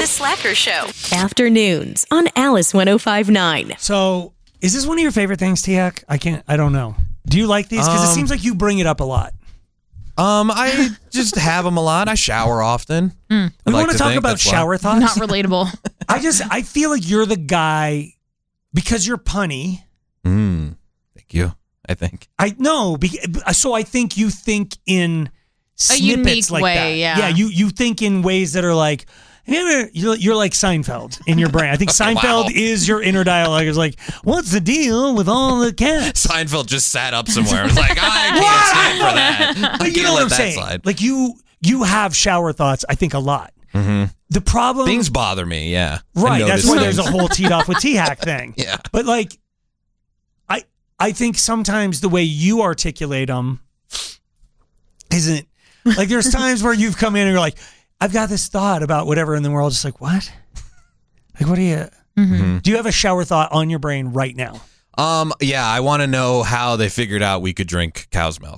The Slacker Show. Afternoons on Alice 105.9. So, is this one of your favorite things, Tiak? I don't know. Do you like these? Because it seems like you bring it up a lot. I just have them a lot. I shower often. We want to talk about shower thoughts. Not relatable. I feel like you're the guy because you're punny. Thank you. I think. I know. So I think you think in snippets unique like way, that. yeah. You think in ways that are like, you're like Seinfeld in your brain. I think Seinfeld is your inner dialogue. It's like, what's the deal with all the cats? Seinfeld just sat up somewhere. It was like, I can't stand for that. But you know what I'm saying? Slide. Like you have shower thoughts, I think, a lot. Mm-hmm. The problem... Things bother me, yeah. Right, that's why there's a whole teed off with T-Hack thing. Yeah. But like, I think sometimes the way you articulate them isn't... Like there's times where you've come in and you're like, I've got this thought about whatever, and then we're all just like, what? Like, what do you... Mm-hmm. Do you have a shower thought on your brain right now? Yeah, I want to know how they figured out we could drink cow's milk.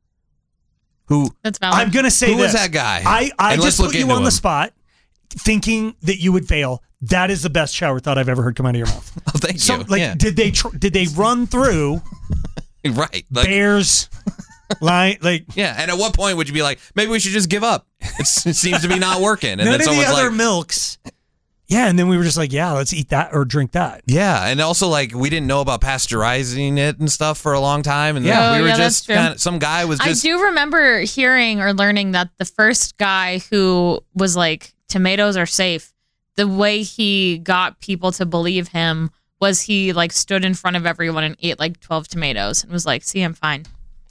That's valid. I'm going to say who this. was that guy? I And just let's put you look on into the him. spot thinking that you would fail. That is the best shower thought I've ever heard come out of your mouth. Oh, thank So, you. like, Yeah. did they run through Right. Like, bears, like yeah, and at what point would you be like, maybe we should just give up? It seems to be not working. And none then of the someone's other like, milks? Yeah, and then we were just like, yeah, let's eat that or drink that. yeah, and also like we didn't know about pasteurizing it and stuff for a long time, and Yeah. then we were that's just true. some guy was just I do remember hearing or learning that the first guy who was like, tomatoes are safe, the way he got people to believe him was he like stood in front of everyone and ate like 12 tomatoes and was like, see, I'm fine.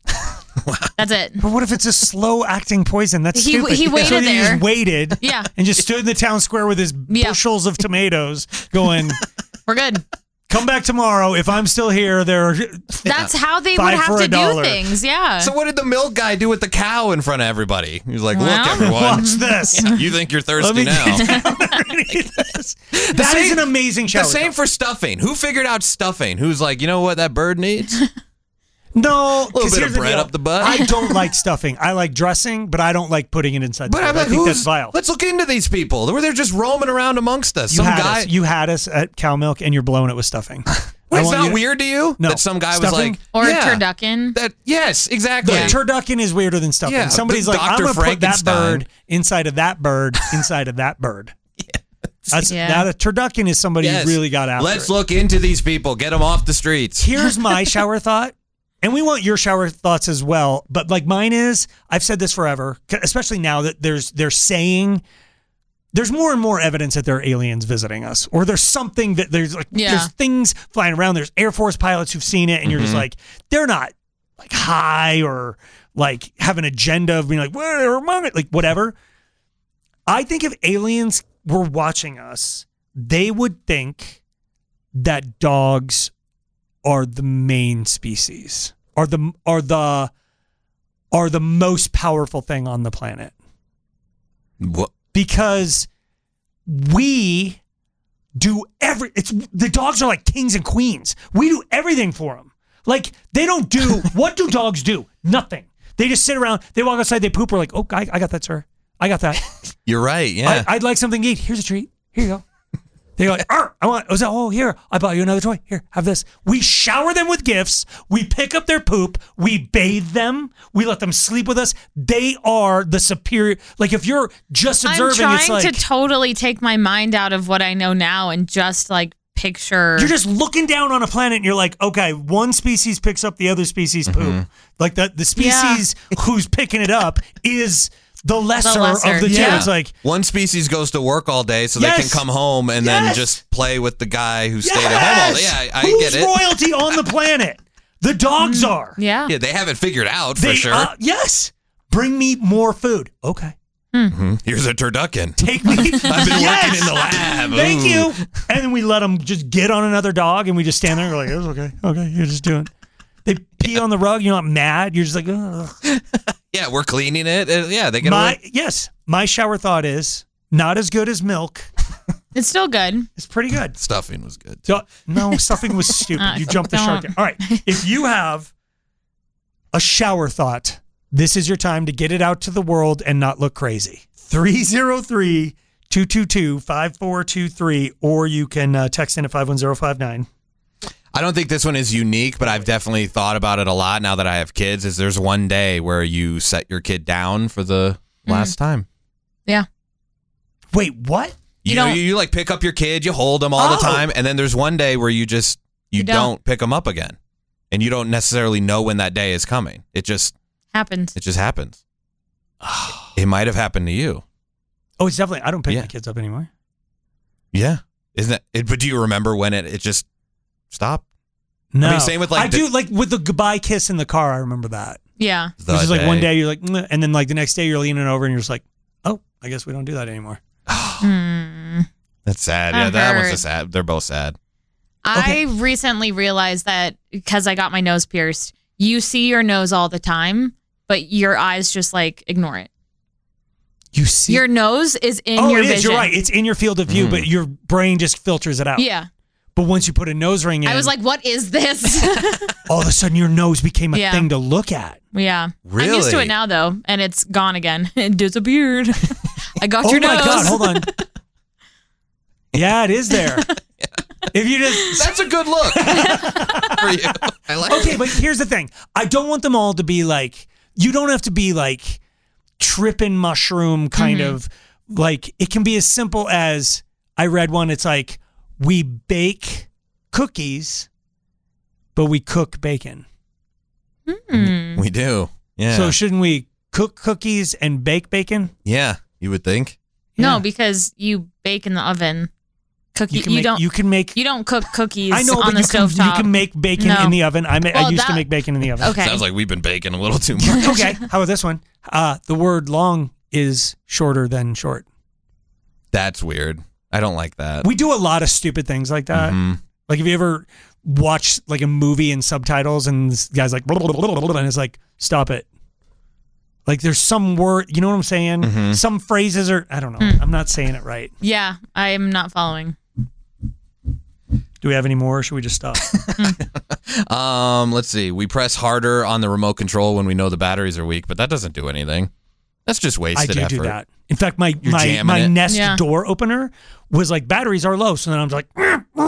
That's it. But what if it's a slow acting poison? That's He- stupid. he waited so he there. just waited Yeah. and just stood in the town square with his bushels of tomatoes going, We're good. come back tomorrow. If I'm still here, there are... That's how they would $5 have for to $1. do things. Yeah. So what did the milk guy do with the cow in front of everybody? He was like, Well, look, everyone, Watch this. you think you're Let thirsty me now. get down there and eat this. That is an amazing shower The same thought. for stuffing. Who figured out stuffing? Who's like, you know what that bird needs? No, little 'cause bit here's of the bread deal. up the butt. I don't like stuffing. I like dressing, but I don't like putting it inside. But the I'm food. like, I think that's vile. let's look into these people. They're just roaming around amongst us. You Some guy. you had us at cow milk, and you're blowing it with stuffing. Wait, I it's want not you to- weird to you No. that some guy Stuffing? was like, or yeah, a turducken. That yes, exactly. The turducken is weirder than stuffing. Yeah, Somebody's the like, I'm Dr. going to put that Frankenstein. bird inside of that bird inside of that bird. That's, Yeah. That a turducken is somebody Yes. who really got after Let's it. look into these people. Get them off the streets. Here's my shower thought. And we want your shower thoughts as well. But like mine is, I've said this forever, especially now that they're saying there's more and more evidence that there are aliens visiting us, or there's something that there's things flying around. There's Air Force pilots who've seen it, and you're just like, they're not like high or like have an agenda of being like, well, they're among it, like whatever. I think if aliens were watching us, they would think that dogs are the main species, are the most powerful thing on the planet. What? Because we do the dogs are like kings and queens. We do everything for them. Like they don't do, what do dogs do? Nothing. They just sit around, they walk outside, they poop. We're like, oh, I got that, sir. I got that. You're right. Yeah. I'd like something to eat. Here's a treat. Here you go. They go like, here, I bought you another toy. Here, have this. We shower them with gifts. We pick up their poop. We bathe them. We let them sleep with us. They are the superior. Like if you're just observing, I'm it's trying like to totally take my mind out of what I know now and just like picture. you're just looking down on a planet and you're like, okay, one species picks up the other species' poop. Like the species who's picking it up is the lesser of the two. Yeah. It's like, one species goes to work all day so they can come home and then just play with the guy who stayed at home all day. Yeah, I Who's get it. royalty on the planet? The dogs are. Yeah. Yeah, they have it figured out for sure. Yes. Bring me more food. Okay. Here's a turducken. Take me. I've been working in the lab. Thank Ooh. you. And then we let them just get on another dog and we just stand there and go like, it was okay. Okay, you're just doing. They pee on the rug. You're not mad. You're just like, ugh. Yeah, we're cleaning it. Yeah, they get away. Yes. My shower thought is not as good as milk. It's still good. It's pretty good. Stuffing was good. No, stuffing was stupid. You jumped the shark. All right. If you have a shower thought, this is your time to get it out to the world and not look crazy. 303 222-5423, or you can text in at 51059. I don't think this one is unique, but I've definitely thought about it a lot now that I have kids. Is there's one day where you set your kid down for the last time. Yeah. Wait, what? You like pick up your kid, you hold them all the time, and then there's one day where you don't pick them up again, and you don't necessarily know when that day is coming. It just happens. It just happens. It might have happened to you. Oh, it's definitely. I don't pick my kids up anymore. Yeah, isn't it? But do you remember when it just stopped? No, I mean, same with I do like with the goodbye kiss in the car. I remember that. Yeah, which is like one day you're like, "Meh," and then like the next day you're leaning over and you're just like, oh, I guess we don't do that anymore. That's sad. Yeah, that one's just sad. They're both sad. I recently realized that because I got my nose pierced, you see your nose all the time, but your eyes just like ignore it. You see your nose is in your vision. You're right. It's in your field of view, but your brain just filters it out. Yeah. But once you put a nose ring in, I was like, what is this? all of a sudden your nose became a thing to look at. Yeah. Really? I'm used to it now though, and it's gone again. It disappeared. I got your nose. Oh my God, hold on. Yeah, it is there. If you just that's a good look for you. I like okay, but here's the thing. I don't want them all to be like, you don't have to be like tripping mushroom kind of like, it can be as simple as, I read one, it's like, we bake cookies, but we cook bacon. We do. Yeah. So shouldn't we cook cookies and bake bacon? Yeah, you would think. No, because you bake in the oven. You don't cook cookies I know, on but the stovetop. you can make bacon in the oven. I used to make bacon in the oven. Okay. Sounds like we've been baking a little too much. Okay. How about this one? The word long is shorter than short. That's weird. I don't like that. We do a lot of stupid things like that. Like, have you ever watched like a movie in subtitles and this guy's like, blah, blah, blah, blah, blah, and it's like, stop it. Like, there's some word, you know what I'm saying? Some phrases are, I don't know. I'm not saying it right. Yeah, I am not following. Do we have any more, or should we just stop? Let's see. We press harder on the remote control when we know the batteries are weak, but that doesn't do anything. That's just wasted effort. I do that. In fact, my Nest door opener was like, batteries are low. So then I'm like,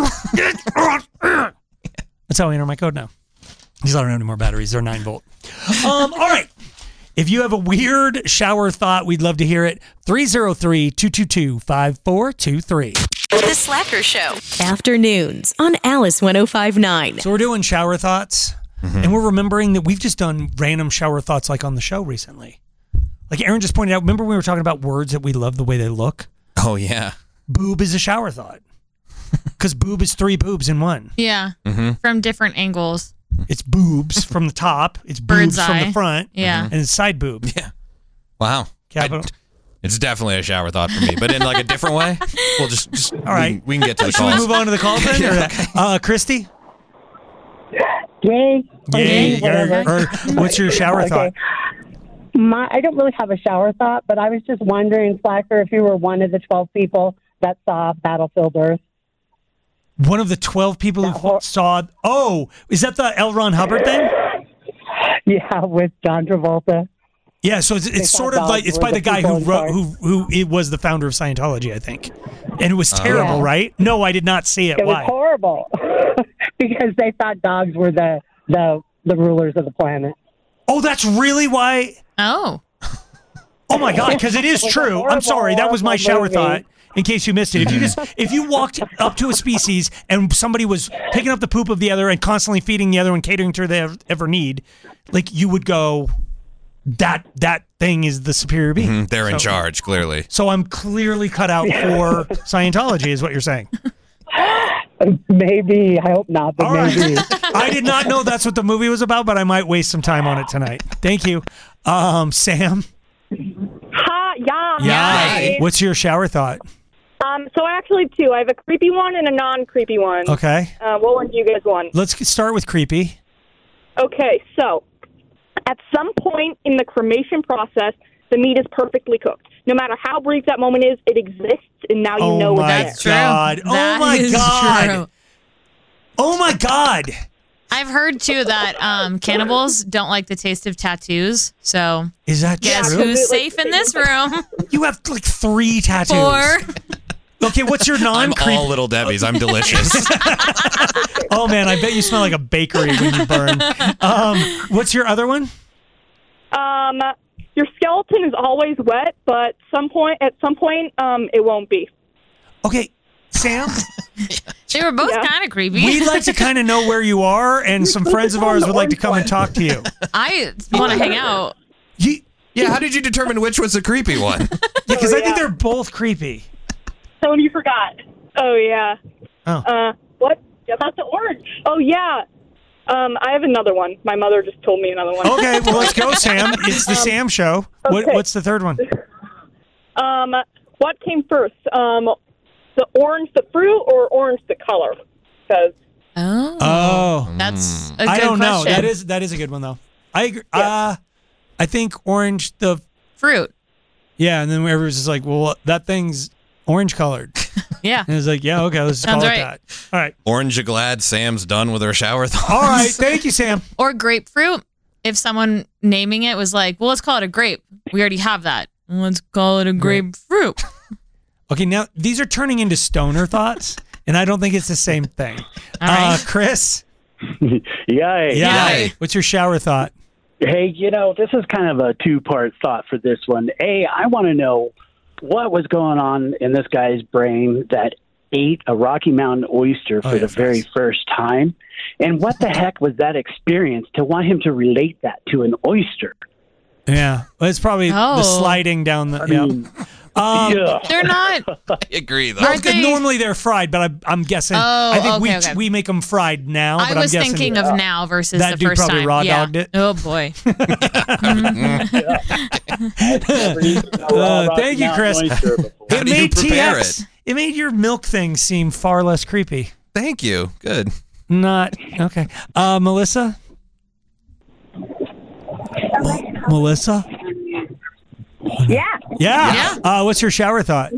that's how I enter my code now. Because I don't have any more batteries. They're 9 volt. All right. If you have a weird shower thought, we'd love to hear it. 303-222-5423. The Slacker Show. Afternoons on Alice 105.9. So we're doing shower thoughts, and we're remembering that we've just done random shower thoughts like on the show recently. Like Aaron just pointed out, remember we were talking about words that we love the way they look? Oh, yeah. Boob is a shower thought. Because boob is 3 boobs in one. Yeah. From different angles. It's boobs from the top. It's Bird's boobs from eye. the front. Yeah. And it's side boob. Yeah. Wow. Capital. It's definitely a shower thought for me, but in like a different way. We'll just all right. We can get to the Should calls. we move on to the calls then? Christy? Yay. Yay. Whatever. What's your shower thought? I don't really have a shower thought, but I was just wondering, Slacker, if you were one of the 12 people that saw Battlefield Earth. One of the 12 people who saw... Oh, is that the L. Ron Hubbard thing? Yeah, with John Travolta. Yeah, so it's sort of like, it's by the guy who wrote, who it was the founder of Scientology, I think. And it was terrible, right? No, I did not see it. It Why? was horrible. Because they thought dogs were the rulers of the planet. Oh, that's really why? Oh. Oh my God, because it is true. I'm sorry, that was my shower thought. In case you missed it, if you walked up to a species and somebody was picking up the poop of the other and constantly feeding the other and catering to their every need, like you would go, that thing is the superior being. They're in charge, clearly. So I'm clearly cut out for Scientology, is what you're saying. Maybe. I hope not, but maybe. I did not know that's what the movie was about, but I might waste some time on it tonight. Thank you. Sam? Hi. What's your shower thought? So I actually have 2. I have a creepy one and a non-creepy one. Okay. What one do you guys want? Let's start with creepy. Okay, so at some point in the cremation process, the meat is perfectly cooked. No matter how brief that moment is, it exists, and now you know it's there. God. Oh my God. Oh my God. I've heard too that cannibals don't like the taste of tattoos. So Is that guess true? who's safe in this room? You have like 3 tattoos. 4. Okay, what's your I'm non-creep? all Little Debbie's. I'm delicious. Oh man, I bet you smell like a bakery when you burn. What's your other one? Your skeleton is always wet, but at some point, it won't be. Okay, Sam, They were both Yeah. kind of creepy. we'd like to kind of know where you are, and some friends of ours would like to come and talk to you. I want to hang out. Yeah, how did you determine which was the creepy one? Because I think they're both creepy. Someone you forgot. Oh, yeah. Oh. What? About the orange. Oh, yeah. I have another one. My mother just told me another one. Okay, well, let's go, Sam. It's the Sam show. Okay. What's the third one? What came first? The orange, the fruit, or orange, the color? Because Oh. That's a good I don't know. question. That is a good one, though. I agree. I think orange, Fruit. yeah, and then everyone's just like, well, that thing's orange colored. Yeah. And it's like, yeah, okay, let's Sounds call right. it that. All right. Orange, you glad Sam's done with her shower thoughts? All right. Thank you, Sam. Or grapefruit. If someone naming it was like, well, let's call it a grape. We already have that. Let's call it a grapefruit. Okay, now these are turning into stoner thoughts, and I don't think it's the same thing. All right. Chris? Yay. Yeah. What's your shower thought? Hey, this is kind of a two-part thought for this one. A, I want to know what was going on in this guy's brain that ate a Rocky Mountain oyster for the very first time. And what the heck was that experience to want him to relate that to an oyster? Yeah. Well, it's probably the sliding down the. Yeah. They're not. I agree, though. Well, Aren't they- normally they're fried, but I'm guessing. Oh, I think okay. we make them fried now. But I was I'm guessing thinking of now versus that the dude first probably time. raw Yeah. dogged it. Oh boy. Thank you, Chris. How do you prepare it? It made your milk thing seem far less creepy. Thank you. Good. Not okay. Melissa. Melissa. Yeah. Yeah. What's your shower thought?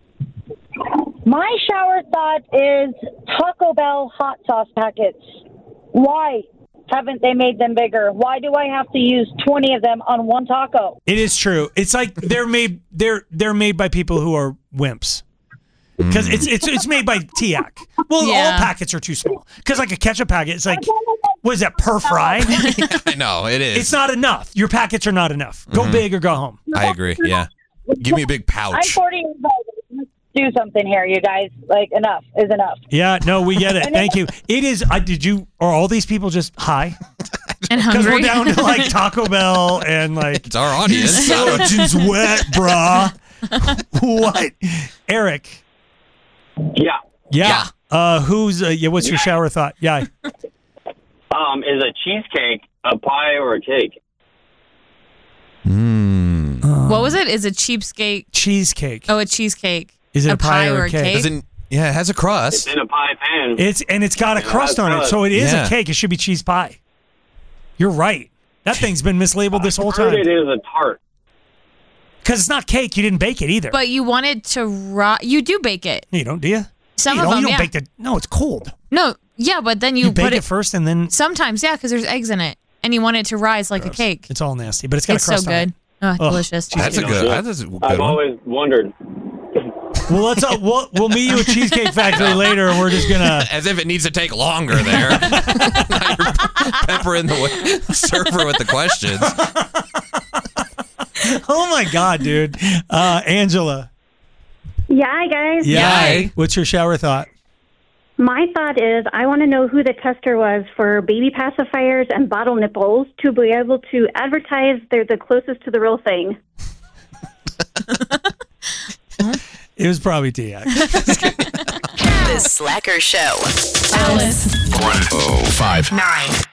My shower thought is Taco Bell hot sauce packets. Why haven't they made them bigger? Why do I have to use 20 of them on one taco? It is true. It's like they're made by people who are wimps. Because it's made by TIAC. Well, all packets are too small. Because like a ketchup packet, it's like, what is that, per fry? I know, it is. It's not enough. Your packets are not enough. Go big or go home. I agree, yeah. Give me a big I'm pouch. 40 years old. Let's do something here, you guys. Like, enough is enough. Yeah, no, we get it. Thank you. It is, are all these people just high? And Because we're hungry. down to like Taco Bell and like. It's our audience. Skeleton's wet, brah. What? Eric. Yeah. What's your shower thought? Yeah. Is a cheesecake a pie or a cake? What was it? Is a cheapskate? Cheesecake. Oh, a cheesecake. Is it a pie or a cake? cake? Doesn't, yeah, it has a crust. It's in a pie pan. It's got a crust on it, so it is a cake. It should be cheese pie. You're right. That thing's been mislabeled this whole I heard time. it is a tart. Because it's not cake. You didn't bake it either. But you wanted to you do bake it. You don't, do you? Some you of don't, them, you don't yeah. bake it. No, it's cold. No, yeah, but then You you bake put it first and then Sometimes, yeah, because there's eggs in it, and you want it to rise like a cake. it's all nasty, but it's got It's a crust so on it. good. Oh, delicious. That's a good I've one. always wondered. Well, let's we'll meet you at Cheesecake Factory later, and we're just gonna. As if it needs to take longer there. Now you're peppering the server with the questions. Oh my God, dude, Angela. Yeah, guys. Yeah. What's your shower thought? My thought is I want to know who the tester was for baby pacifiers and bottle nipples to be able to advertise they're the closest to the real thing. It was probably Tiak. The Slacker Show. Alice 1059.